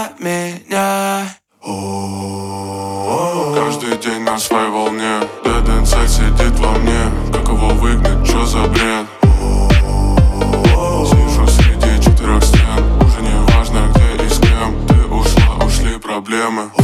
за меня. Каждый день на своей волне. Dead Inside сидит во мне. Как его выгнать, чё за бред? Сижу среди 4 стен. Уже не важно где и с кем. Ты ушла, ушли проблемы.